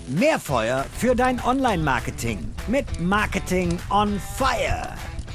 Mehr Feuer für dein Online-Marketing mit Marketing on Fire.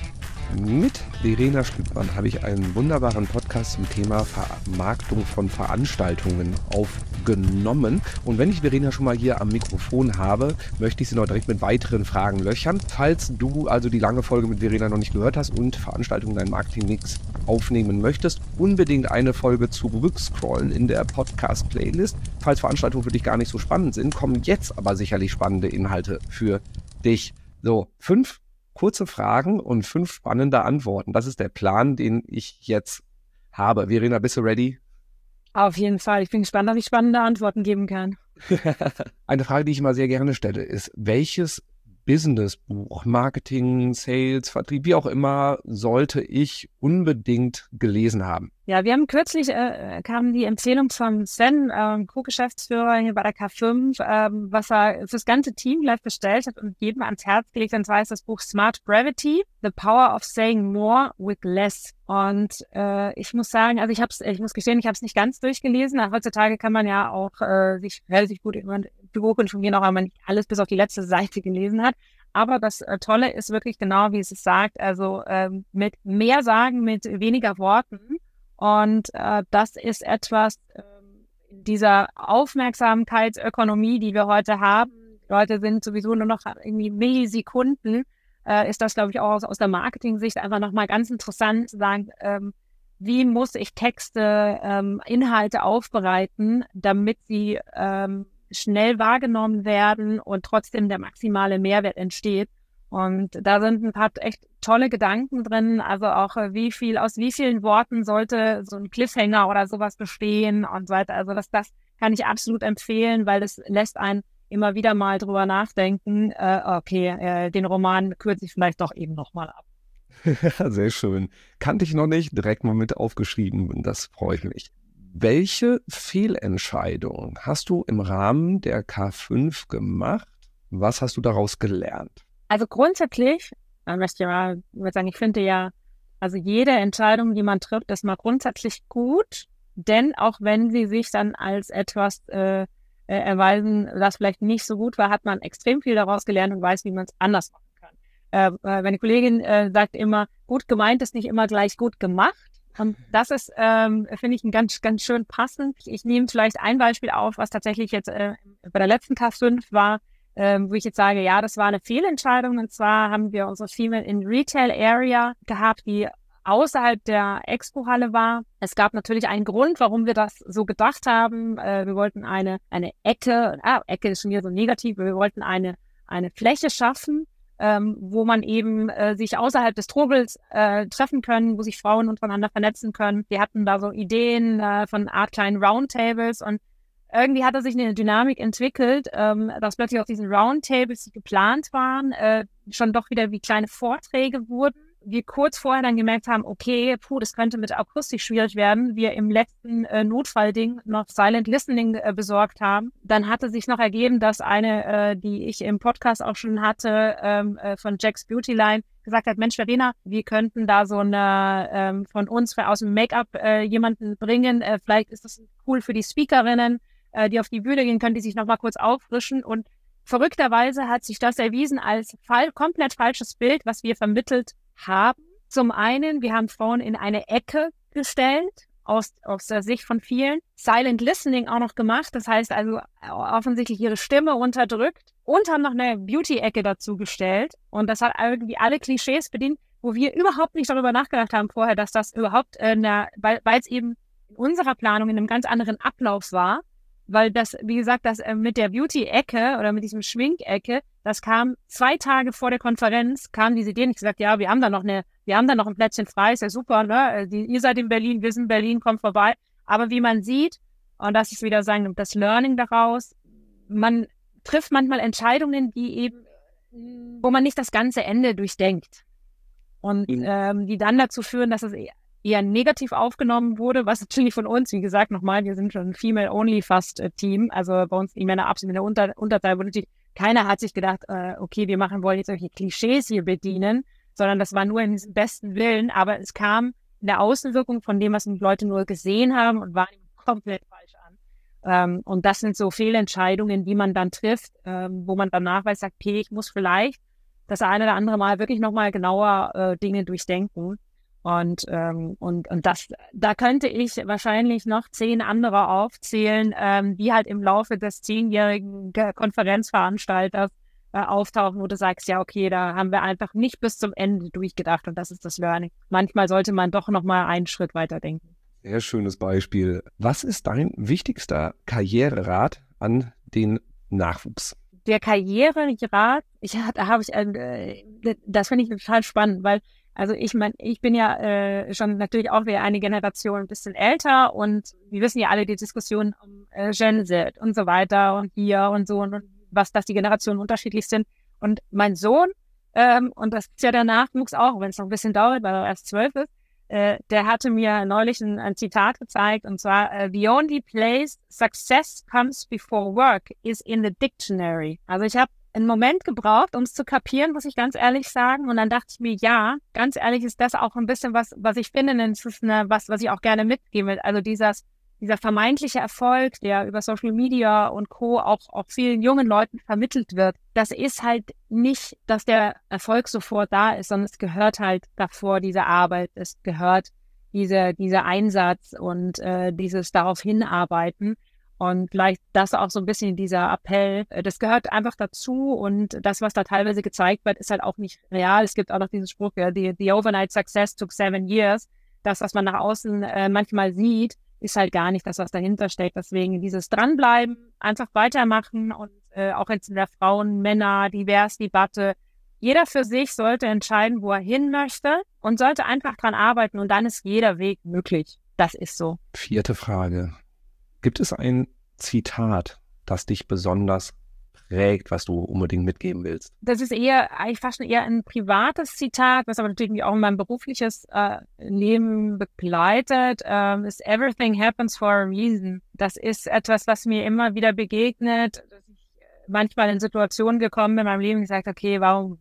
Mit Verena Stübmann habe ich einen wunderbaren Podcast zum Thema Vermarktung von Veranstaltungen aufgenommen. Und wenn ich Verena schon mal hier am Mikrofon habe, möchte ich sie noch direkt mit weiteren Fragen löchern. Falls du also die lange Folge mit Verena noch nicht gehört hast und Veranstaltungen in deinem Marketing-Mix aufnehmen möchtest, unbedingt eine Folge zurückscrollen in der Podcast-Playlist. Falls Veranstaltungen für dich gar nicht so spannend sind, kommen jetzt aber sicherlich spannende Inhalte für dich. So, 5 kurze Fragen und 5 spannende Antworten. Das ist der Plan, den ich jetzt habe. Verena, bist du ready? Auf jeden Fall. Ich bin gespannt, ob ich spannende Antworten geben kann. Eine Frage, die ich immer sehr gerne stelle, ist, welches Businessbuch, Marketing, Sales, Vertrieb, wie auch immer, sollte ich unbedingt gelesen haben? Ja, wir haben kürzlich, kam die Empfehlung von Sven, Co-Geschäftsführer hier bei der K5, was er fürs ganze Team gleich bestellt hat und jedem ans Herz gelegt, und zwar ist das Buch Smart Brevity, The Power of Saying More with Less. Und ich muss sagen, also ich muss gestehen, ich habe es nicht ganz durchgelesen. Heutzutage kann man ja auch sich relativ gut über ein Buch informieren, auch wenn man nicht alles bis auf die letzte Seite gelesen hat. Aber das Tolle ist wirklich genau, wie es sagt, also mit mehr sagen, mit weniger Worten. Und das ist etwas in dieser Aufmerksamkeitsökonomie, die wir heute haben. Die Leute sind sowieso nur noch irgendwie Millisekunden. Ist das, glaube ich, auch aus der Marketing-Sicht einfach nochmal ganz interessant zu sagen, wie muss ich Texte, Inhalte aufbereiten, damit sie schnell wahrgenommen werden und trotzdem der maximale Mehrwert entsteht. Und da sind ein paar echt tolle Gedanken drin, also auch aus wie vielen Worten sollte so ein Cliffhanger oder sowas bestehen und so weiter. Also das kann ich absolut empfehlen, weil das lässt einen immer wieder mal drüber nachdenken, den Roman kürze ich vielleicht doch eben nochmal ab. Sehr schön. Kannte ich noch nicht, direkt mal mit aufgeschrieben, das freut mich. Welche Fehlentscheidung hast du im Rahmen der K5 gemacht? Was hast du daraus gelernt? Also grundsätzlich, ich finde ja, also jede Entscheidung, die man trifft, ist mal grundsätzlich gut, denn auch wenn sie sich dann als etwas erweisen, das vielleicht nicht so gut war, hat man extrem viel daraus gelernt und weiß, wie man es anders machen kann. Meine Kollegin sagt immer, gut gemeint ist nicht immer gleich gut gemacht. Und das ist, finde ich, ein ganz, ganz schön passend. Ich nehme vielleicht ein Beispiel auf, was tatsächlich jetzt bei der letzten K5 war, wo ich jetzt sage, ja, das war eine Fehlentscheidung. Und zwar haben wir unsere Female in Retail Area gehabt, die außerhalb der Expo-Halle war. Es gab natürlich einen Grund, warum wir das so gedacht haben. Wir wollten eine Ecke, Ecke ist schon wieder so negativ, wir wollten eine Fläche schaffen, wo man eben sich außerhalb des Trubels treffen können, wo sich Frauen untereinander vernetzen können. Wir hatten da so Ideen von Art kleinen Roundtables und irgendwie hatte sich eine Dynamik entwickelt, dass plötzlich auf diesen Roundtables, die geplant waren, schon doch wieder wie kleine Vorträge wurden. Wir kurz vorher dann gemerkt haben, okay, das könnte mit Akustik schwierig werden. Wir im letzten Notfallding noch Silent Listening besorgt haben. Dann hatte sich noch ergeben, dass eine, die ich im Podcast auch schon hatte, von Jack's Beauty Line, gesagt hat, Mensch, Verena, wir könnten da so eine von uns aus dem Make-up jemanden bringen. Vielleicht ist das cool für die Speakerinnen, die auf die Bühne gehen können, die sich nochmal kurz auffrischen. Und verrückterweise hat sich das erwiesen als komplett falsches Bild, was wir vermittelt haben. Zum einen, wir haben Frauen in eine Ecke gestellt, aus der Sicht von vielen. Silent Listening auch noch gemacht, das heißt also offensichtlich ihre Stimme unterdrückt und haben noch eine Beauty-Ecke dazu gestellt. Und das hat irgendwie alle Klischees bedient, wo wir überhaupt nicht darüber nachgedacht haben vorher, dass das überhaupt, weil es eben in unserer Planung in einem ganz anderen Ablauf war. Weil das, wie gesagt, das mit der Beauty-Ecke oder mit diesem Schminkecke, das kam 2 Tage vor der Konferenz, kam diese Idee und ich gesagt, ja, wir haben da noch ein Plätzchen frei, ist ja super, ne? Ihr seid in Berlin, wir sind in Berlin, kommt vorbei. Aber wie man sieht, und das ist wieder das Learning daraus, man trifft manchmal Entscheidungen, wo man nicht das ganze Ende durchdenkt. Und die dann dazu führen, dass es eher negativ aufgenommen wurde, was natürlich von uns, wie gesagt, nochmal, wir sind schon ein Female-Only-Fast-Team, also bei uns die Männer absolut in der Unterzahl, wo natürlich keiner hat sich gedacht, okay, wollen jetzt solche Klischees hier bedienen, sondern das war nur in diesem besten Willen, aber es kam in der Außenwirkung von dem, was die Leute nur gesehen haben und waren komplett falsch an. Und das sind so Fehlentscheidungen, die man dann trifft, wo man danach weiß, sagt, okay, ich muss vielleicht das eine oder andere Mal wirklich nochmal genauer Dinge durchdenken. Und da könnte ich wahrscheinlich noch 10 andere aufzählen, die halt im Laufe des 10-jährigen Konferenzveranstalters auftauchen, wo du sagst, ja, okay, da haben wir einfach nicht bis zum Ende durchgedacht und das ist das Learning. Manchmal sollte man doch nochmal einen Schritt weiter denken. Sehr schönes Beispiel. Was ist dein wichtigster Karriererat an den Nachwuchs? Der Karriererat, das finde ich total spannend, weil also ich meine, ich bin ja schon natürlich auch wieder eine Generation ein bisschen älter und wir wissen ja alle die Diskussion um Gen Z und so weiter und hier und so und was, dass die Generationen unterschiedlich sind. Und mein Sohn, und das ist ja der Nachwuchs auch, wenn es noch ein bisschen dauert, weil er erst 12 ist, der hatte mir neulich ein Zitat gezeigt und zwar, the only place success comes before work is in the dictionary. Also ich habe einen Moment gebraucht, um es zu kapieren, muss ich ganz ehrlich sagen. Und dann dachte ich mir, ja, ganz ehrlich ist das auch ein bisschen was ich finde, das ist was ich auch gerne mitgeben will. Also dieser vermeintliche Erfolg, der über Social Media und Co. auch vielen jungen Leuten vermittelt wird, das ist halt nicht, dass der Erfolg sofort da ist, sondern es gehört halt davor diese Arbeit, es gehört dieser Einsatz und dieses darauf hinarbeiten. Und vielleicht das auch so ein bisschen dieser Appell, das gehört einfach dazu und das, was da teilweise gezeigt wird, ist halt auch nicht real. Es gibt auch noch diesen Spruch, ja, the overnight success took 7 years. Das, was man nach außen manchmal sieht, ist halt gar nicht das, was dahinter steckt. Deswegen dieses Dranbleiben, einfach weitermachen und auch jetzt in der Frauen-Männer-Divers-Debatte, jeder für sich sollte entscheiden, wo er hin möchte und sollte einfach dran arbeiten und dann ist jeder Weg möglich. Das ist so. 4. Frage. Gibt es ein Zitat, das dich besonders prägt, was du unbedingt mitgeben willst? Das ist eigentlich fast schon eher ein privates Zitat, was aber natürlich mich auch in meinem berufliches Leben begleitet, ist everything happens for a reason. Das ist etwas, was mir immer wieder begegnet, dass ich manchmal in Situationen gekommen bin in meinem Leben und gesagt, okay,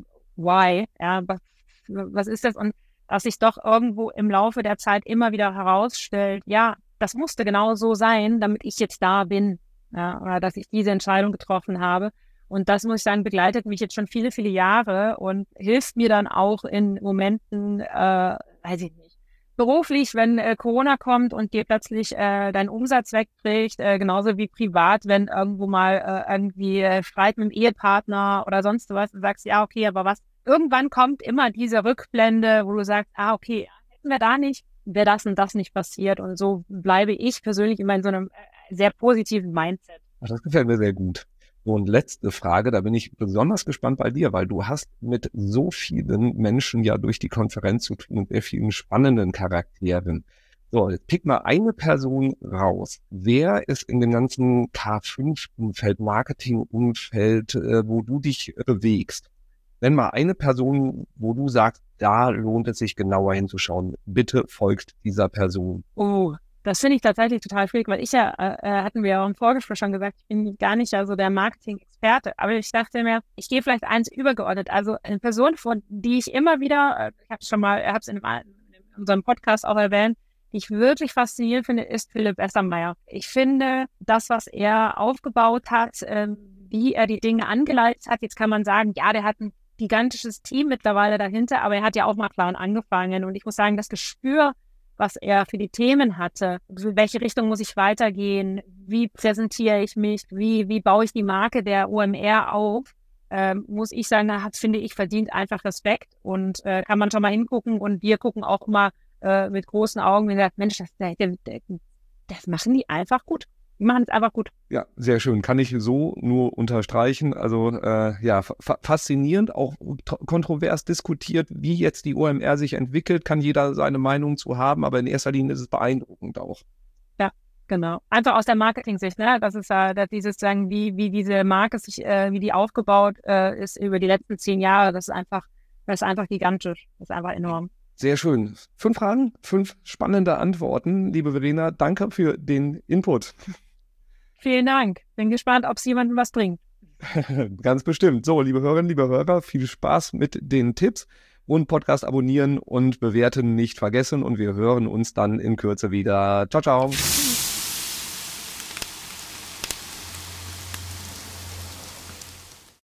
why? Ja, was ist das? Und dass sich doch irgendwo im Laufe der Zeit immer wieder herausstellt, ja, das musste genau so sein, damit ich jetzt da bin, ja, oder dass ich diese Entscheidung getroffen habe. Und das, muss ich sagen, begleitet mich jetzt schon viele, viele Jahre und hilft mir dann auch in Momenten, weiß ich nicht, beruflich, wenn Corona kommt und dir plötzlich dein Umsatz wegbricht, genauso wie privat, wenn irgendwo mal irgendwie Streit mit dem Ehepartner oder sonst was, du sagst, ja, okay, aber was? Irgendwann kommt immer diese Rückblende, wo du sagst, okay, hätten wir da nicht, wäre das und das nicht passiert. Und so bleibe ich persönlich immer in so einem sehr positiven Mindset. Das gefällt mir sehr gut. Und letzte Frage, da bin ich besonders gespannt bei dir, weil du hast mit so vielen Menschen ja durch die Konferenz zu tun und sehr vielen spannenden Charakteren. So, jetzt pick mal eine Person raus. Wer ist in dem ganzen K5-Umfeld, Marketing-Umfeld, wo du dich bewegst? Nenn mal eine Person, wo du sagst, da lohnt es sich genauer hinzuschauen. Bitte folgt dieser Person. Oh, das finde ich tatsächlich total schwierig, weil ich ja, hatten wir ja auch im Vorgespräch schon gesagt, ich bin gar nicht ja so der Marketing-Experte, aber ich dachte mir, ich gehe vielleicht eins übergeordnet. Also eine Person, von die ich immer wieder, ich habe es in unserem Podcast auch erwähnt, die ich wirklich faszinierend finde, ist Philipp Essermeier. Ich finde, das, was er aufgebaut hat, wie er die Dinge angeleitet hat, jetzt kann man sagen, ja, der hat ein gigantisches Team mittlerweile dahinter, aber er hat ja auch mal klein angefangen und ich muss sagen, das Gespür, was er für die Themen hatte, in welche Richtung muss ich weitergehen, wie präsentiere ich mich, wie baue ich die Marke der OMR auf, muss ich sagen, finde ich, verdient einfach Respekt und kann man schon mal hingucken und wir gucken auch immer mit großen Augen und sagen, Mensch, das machen die einfach gut. Die machen es einfach gut. Ja, sehr schön. Kann ich so nur unterstreichen. Also faszinierend, auch kontrovers diskutiert, wie jetzt die OMR sich entwickelt. Kann jeder seine Meinung zu haben, aber in erster Linie ist es beeindruckend auch. Ja, genau. Einfach aus der Marketing-Sicht, ne? Das ist dieses sagen, wie diese Marke sich, wie die aufgebaut ist über die letzten 10 Jahre. Das ist einfach gigantisch. Das ist einfach enorm. Sehr schön. 5 Fragen, 5 spannende Antworten. Liebe Verena, danke für den Input. Vielen Dank. Bin gespannt, ob es jemandem was bringt. Ganz bestimmt. So, liebe Hörerinnen, liebe Hörer, viel Spaß mit den Tipps und Podcast abonnieren und bewerten nicht vergessen und wir hören uns dann in Kürze wieder. Ciao, ciao.